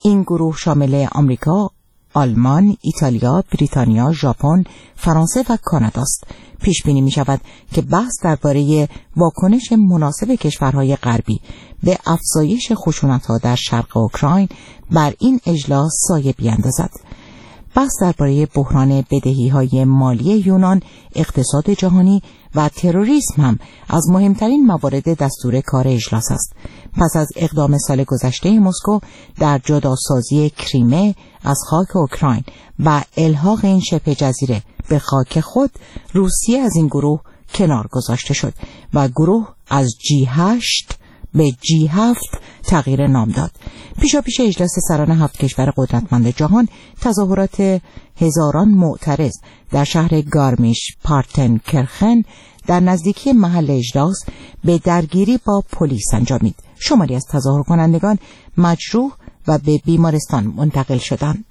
این گروه شامل آمریکا، آلمان، ایتالیا، بریتانیا، ژاپن، فرانسه و کانادا است. پیش بینی می شود که بحث درباره واکنش مناسب کشورهای غربی به افزایش خشونت‌ها در شرق اوکراین بر این اجلاس سایه بیندازد. بحث درباره بحران بدهی‌های مالی یونان، اقتصاد جهانی و تروریسم هم از مهمترین موارد دستور کار اجلاس است. پس از اقدام سال گذشته مسکو در جداسازی کریمه از خاک اوکراین و الحاق این شبه جزیره به خاک خود، روسیه از این گروه کنار گذاشته شد و گروه از G8 به G7 تغییر نام داد. پیشاپیش اجلاس سران 7 کشور قدرتمند جهان، تظاهرات هزاران معترض در شهر گارمیش پارتنکرخن در نزدیکی محل اجلاس به درگیری با پلیس انجامید. شماری از تظاهر کنندگان مجروح و به بیمارستان منتقل شدند.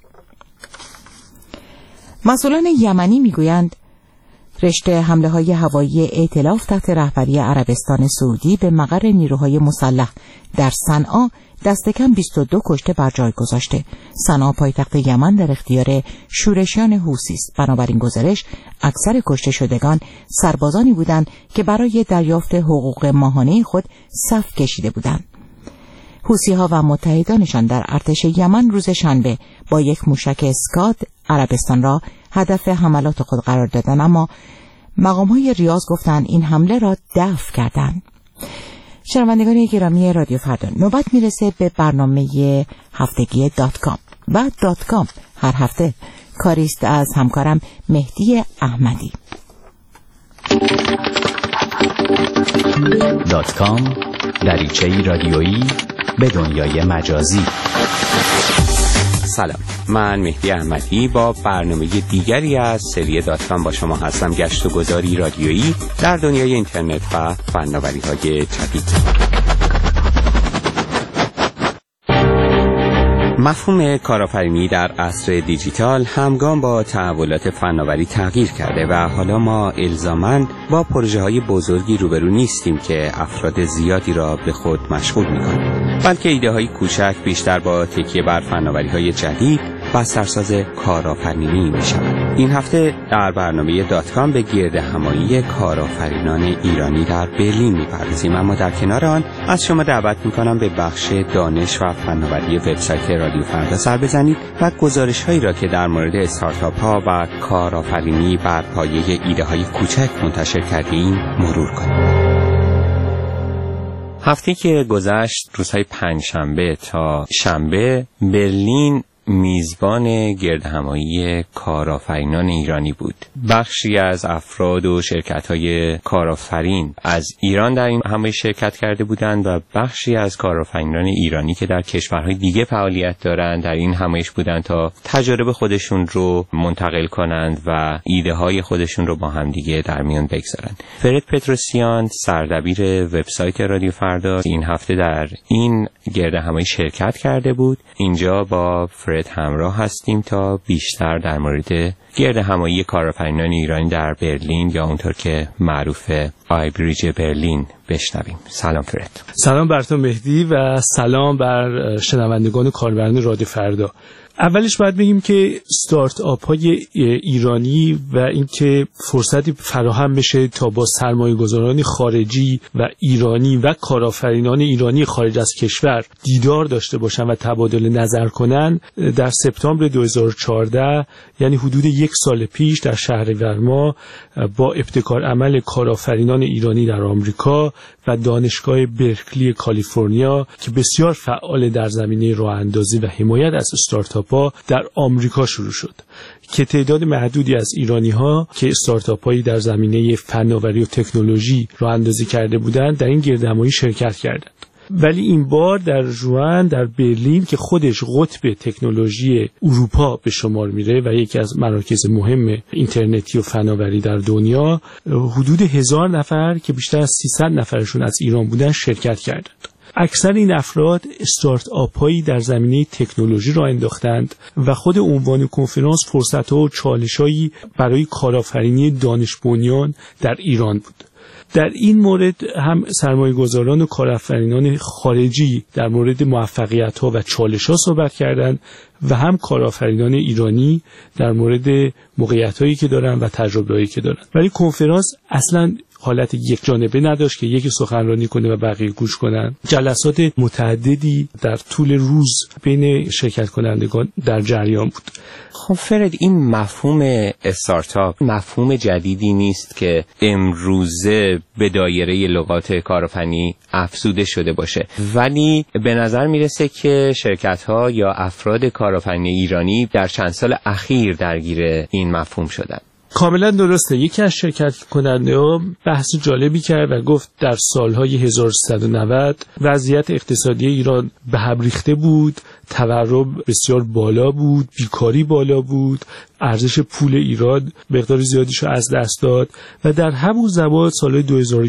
مسئولان یمنی میگویند رشته حمله‌های هوایی ائتلاف تحت رهبری عربستان سعودی به مقر نیروهای مسلح در صنعا دست کم 22 کشته بر جای گذاشته. صنعا پایتخت یمن در اختیار شورشیان حوثی است. بنابراین گزارش اکثر کشته شدگان سربازانی بودند که برای دریافت حقوق ماهانه خود صف کشیده بودند. حوثی‌ها و متحدانشان در ارتش یمن روز شنبه با یک موشک اسکاد عربستان را هدف حملات خود قرار دادند، اما مقام‌های ریاض گفتند این حمله را دفع کردند. شنوندگان گرامی رادیو فردا، نوبت میرسه به برنامه هفتگی .com و .com هر هفته کاریست از همکارم مهدی احمدی. .com دریچه‌ای رادیویی به دنیای مجازی. سلام، من مهدی احمدی با برنامه دیگری از سری .com با شما هستم. گشت و گذاری رادیویی در دنیای اینترنت و فناوری‌های جدید. مفهوم کارآفرینی در عصر دیجیتال همگام با تحولات فناوری تغییر کرده و حالا ما الزاماً با پروژه‌های بزرگی روبرو نیستیم که افراد زیادی را به خود مشغول می‌کنند، بلکه ایده‌های کوچک بیشتر با تکیه بر فناوری‌های جدید و سرساز کارآفرینی می‌شوند. این هفته در برنامه .com به گرد همایی کارآفرینان ایرانی در برلین می‌پردازیم، اما در کنار آن از شما دعوت می‌کنم به بخش دانش و فناوری وبسایت رادیو فردا سر بزنید و گزارش‌هایی را که در مورد استارتاپ‌ها و کارآفرینی بر پایه ایده‌های کوچک منتشر کرده‌ایم مرور کنید. هفته که گذشت روزهای پنجشنبه تا شنبه برلین میزبان گردهمایی کارآفرینان ایرانی بود. بخشی از افراد و شرکت‌های کارآفرین از ایران در این همایش شرکت کرده بودند و بخشی از کارآفرینان ایرانی که در کشورهای دیگه فعالیت دارند در این همایش بودند تا تجارب خودشون رو منتقل کنند و ایده‌های خودشون رو با هم دیگه در میان بگذارند. فرد پتروسیان، سردبیر وبسایت رادیو فردا، این هفته در این گردهمایی شرکت کرده بود. اینجا با فرد همراه هستیم تا بیشتر در مورد گردهمایی کارآفرینان ایرانی در برلین یا اونطور که معروفه آیبریج برلین بشنویم. سلام فرد. سلام بر تو مهدی و سلام بر شنوندگان و کاربران رادیو فردا. اولش باید بگیم که استارتاپ های ایرانی و اینکه فرصتی فراهم بشه تا با سرمایه‌گذاران خارجی و ایرانی و کارآفرینان ایرانی خارج از کشور دیدار داشته باشن و تبادل نظر کنن، در سپتامبر 2014 یعنی حدود یک سال پیش در شهر ورما با ابتکار عمل کارآفرینان ایرانی در آمریکا و دانشگاه برکلی کالیفرنیا که بسیار فعال در زمینه راه‌اندازی و حمایت از استارتاپ‌ها در آمریکا شروع شد که تعداد محدودی از ایرانی‌ها که استارتاپ‌هایی در زمینه فناوری و تکنولوژی راه‌اندازی کرده بودند در این گردهمایی شرکت کردند. ولی این بار در ژوئن در برلین که خودش قطب تکنولوژی اروپا به شمار میره و یکی از مراکز مهم اینترنتی و فناوری در دنیا، حدود 1000 نفر که بیشتر از 300 نفرشون از ایران بودن شرکت کردند. اکثر این افراد استارتاپ هایی در زمینه تکنولوژی را انداختند و خود عنوان کنفرانس فرصت‌ها و چالش‌هایی برای کارآفرینی دانش بنیان در ایران بود. در این مورد هم سرمایه‌گذاران و کارآفرینان خارجی در مورد موفقیت‌ها و چالش‌ها صحبت کردند و هم کارآفرینان ایرانی در مورد موقعیت‌هایی که دارن و تجربه‌هایی که دارن. ولی کنفرانس اصلاً حالت یک جانبه نداشت که یکی سخنرانی کنه و بقیه گوش کنن. جلسات متعددی در طول روز بین شرکت کنندگان در جریان بود. خب فرید، این مفهوم استارتاپ مفهوم جدیدی نیست که امروزه به دایره لغات کارآفرینی افزوده شده باشه، ولی به نظر میرسه که شرکت‌ها یا افراد کارآفرین ایرانی در چند سال اخیر درگیر این مفهوم شدن. کاملا درسته. یکی از شرکت کننده‌ها بحث جالبی کرد و گفت در سالهای 1390 وضعیت اقتصادی ایران به هم ریخته بود، تورم بسیار بالا بود، بیکاری بالا بود، ارزش پول ایران مقدار زیادیشو از دست داد و در همون زمان سال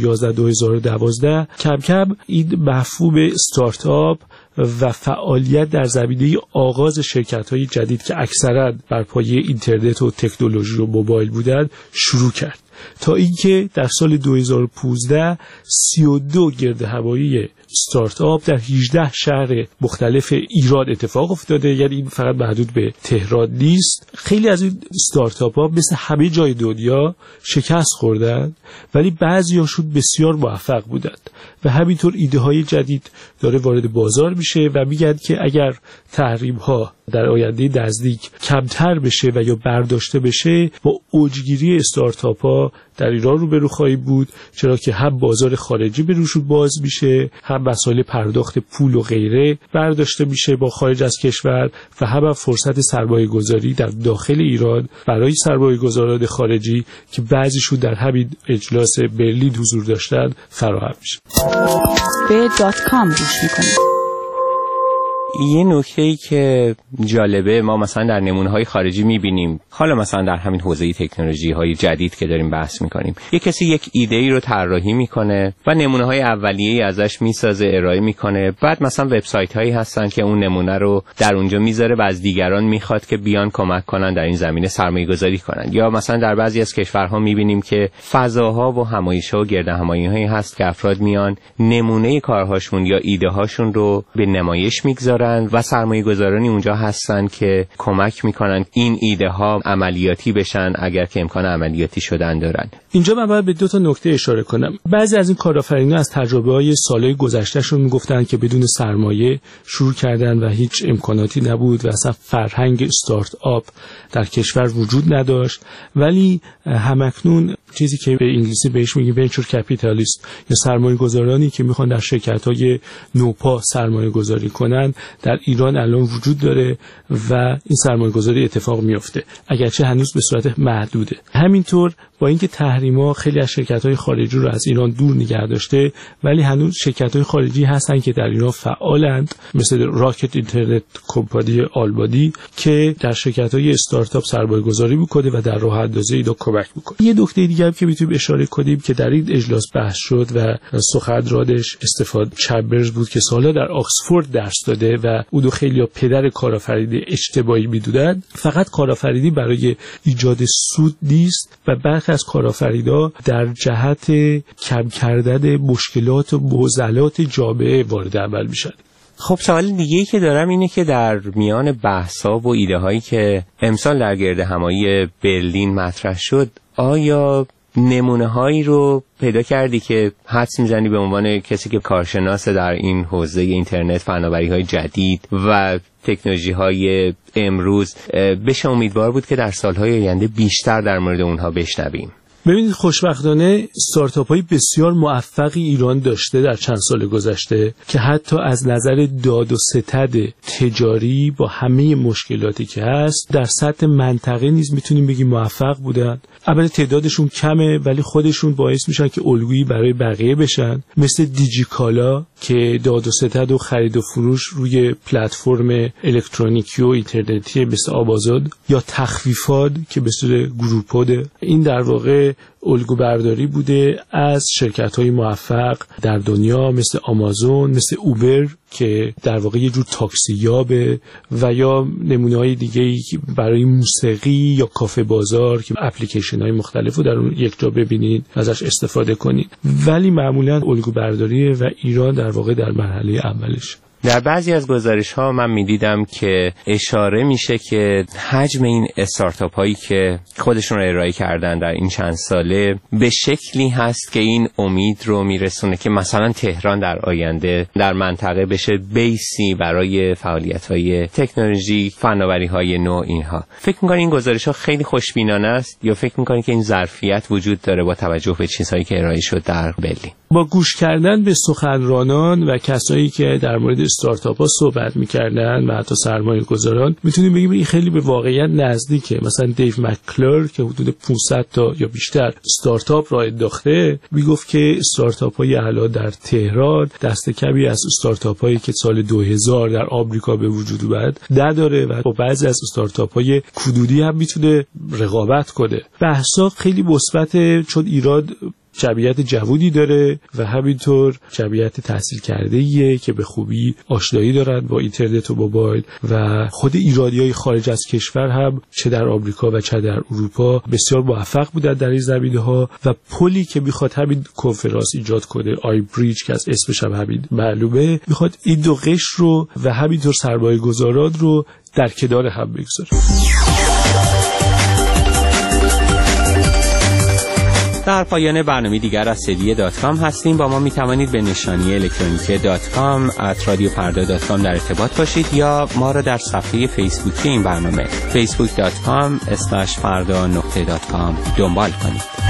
2011-2012 کم کم این مفهوم استارتاپ و فعالیت در زمینه آغاز شرکت‌های جدید که اکثراً بر پایه اینترنت و تکنولوژی و موبایل بودند شروع کرد، تا اینکه در سال 2015 32 گردهمایی استارتاپ در 18 شهر مختلف ایران اتفاق افتاده. یعنی این فقط محدود به تهران نیست. خیلی از این استارتاپ ها مثل همه جای دنیا شکست خوردن، ولی بعضیاشون بسیار موفق بودند و همینطور ایده های جدید داره وارد بازار میشه و میگن که اگر تحریم ها در آینده نزدیک کمتر بشه و یا برداشته بشه، با اوجگیری استارتاپ ها در ایران روبرو خواهیم بود، چرا که هم بازار خارجی به روشون باز میشه، هم مسائل پرداخت پول و غیره برداشته میشه با خارج از کشور و هم فرصت سرمایه گذاری در داخل ایران برای سرمایه گذاران خارجی که بعضیشون در همین اجلاس برلین حضور داشتن فراهم میشه. به .com گوش میکنید. یه نکته‌ای که جالبه، ما مثلا در نمونه‌های خارجی می‌بینیم، حالا مثلا در همین حوزه تکنولوژی‌های جدید که داریم بحث می‌کنیم، یه کسی یک ایده‌ای رو طراحی می‌کنه و نمونه‌های اولیه‌ای ازش می‌سازه، ارائه می‌کنه، بعد مثلا وبسایت‌هایی هستن که اون نمونه رو در اونجا می‌ذاره و از دیگران می‌خواد که بیان کمک کنن در این زمینه سرمایه‌گذاری کنن. یا مثلا در بعضی از کشورها می‌بینیم که فضاها و همایش‌ها و گردهمایی‌هایی هست که افراد میان نمونه کارهاشون یا ایده‌هاشون رو به نمایش می‌گذارن و سرمایه‌گذارانی اونجا هستن که کمک میکنن این ایده ها عملیاتی بشن اگر که امکان عملیاتی شدن دارن. اینجا من باید به دو تا نکته اشاره کنم. بعضی از این کارآفرینان از تجربه‌های سالهای گذشتهشون میگفتن که بدون سرمایه شروع کردن و هیچ امکاناتی نبود و اصلا فرهنگ استارت آپ در کشور وجود نداشت، ولی همکنون چیزی که به انگلیسی بهش میگیم ونچر کپیتالیست یا سرمایه‌گذارانی که میخوان در شرکت‌های نوپا سرمایه‌گذاری کنن در ایران الان وجود داره و این سرمایه‌گذاری اتفاق میفته، اگرچه هنوز به صورت محدوده. همینطور با اینکه تحریم‌ها خیلی از شرکت‌های خارجی رو از ایران دور نگه داشته، ولی هنوز شرکت‌های خارجی هستن که در ایران فعالند، مثل راکت اینترنت کمپانی آلمانی که در شرکت‌های استارتاپ سرمایه‌گذاری می‌کنه و در راه اندازی اینا کمک می‌کنه. یه نکته دیگه هم که می‌تونیم اشاره کنیم که در این اجلاس بحث شد و سخنرانش استفان چمبرز بود که سال‌ها در آکسفورد درس داده و اونو خیلی‌ها پدر کارآفرینی اجتماعی می‌دونن. فقط کارآفرینی برای ایجاد سود نیست و برخی از کارآفرینا در جهت کم کردن مشکلات و معضلات جامعه وارد عمل میشن. خب سوال دیگه‌ای که دارم اینه که در میان بحث‌ها و ایده‌هایی که امسال در گردهمایی برلین مطرح شد، آیا نمونه‌هایی رو پیدا کردی که حدس میزنی به عنوان کسی که کارشناس در این حوزه اینترنت، فناوری‌های جدید و تکنولوژی‌های امروز بشه امیدوار بود که در سال‌های آینده بیشتر در مورد اونها بشنویم؟ ببینید، خوشبختانه استارتاپ‌های بسیار موفقی ایران داشته در چند سال گذشته که حتی از نظر داد و ستد تجاری با همه مشکلاتی که هست در سطح منطقه نیز میتونیم بگیم موفق بودن. البته تعدادشون کمه ولی خودشون باعث میشن که الگویی برای بقیه بشن، مثل دیجیکالا که داد و ستد و خرید و فروش روی پلتفرم الکترونیکی و اینترنتی مثل آمازون، یا تخفیفات که مثل گروپود. این در واقع الگوبرداری بوده از شرکت‌های موفق در دنیا مثل آمازون، مثل اوبر که در واقع یه جور تاکسیابه، و یا نمونه‌های دیگه‌ای برای موسیقی یا کافه بازار که اپلیکیشن‌های مختلفو در اون یک جا ببینید ازش استفاده کنید. ولی معمولاً الگوبرداری و ایران در واقع در مرحله اولش. در بعضی از گزارش‌ها من می‌دیدم که اشاره میشه که حجم این استارتاپ هایی که خودشون رو ارائه کردن در این چند ساله به شکلی هست که این امید رو میرسونه که مثلا تهران در آینده در منطقه بشه بیسی برای فعالیت‌های تکنولوژی، فناوری‌های نو اینها. فکر می‌کنید این گزارش‌ها خیلی خوشبینانه است یا فکر می‌کنید که این ظرفیت وجود داره با توجه به چیزهایی که ارائه شد در برلین؟ با گوش کردن به سخنرانان و کسایی که در مورد استارتاپ ها صحبت می‌کردن و حتی سرمایه‌گذاران میتونیم بگیم این خیلی به واقعیت نزدیکه. مثلا دیو مک‌کلر که حدود 500 تا یا بیشتر استارتاپ را انداخته میگفت که استارتاپ های اعلی در تهران دست کمی از استارتاپ هایی که سال 2000 در آمریکا به وجود اومد نداره و با بعضی از استارتاپ های حدودی هم میتونه رقابت کنه. بحثا خیلی مثبته چون ایران جمعیت جوونی داره و همینطور جمعیت تحصیل کرده‌ایه که به خوبی آشنایی دارن با اینترنت و موبایل، و خود ایرانیای خارج از کشور هم چه در آمریکا و چه در اروپا بسیار موفق بودن در این زمینه‌ها. و پلی که میخواد همین کنفرانس ایجاد کنه، آی بریج که از اسمش هم همین معلومه، میخواد این دو قشر رو و همینطور سرمایه‌گذاران رو در کنار هم بگذاره. در پایان برنامه دیگر از sedie.com هستیم. با ما می توانید به نشانی الکترونیکی .com@radiofarda.com در ارتباط باشید یا ما را در صفحه فیسبوکی این برنامه facebook.com/farda.com دنبال کنید.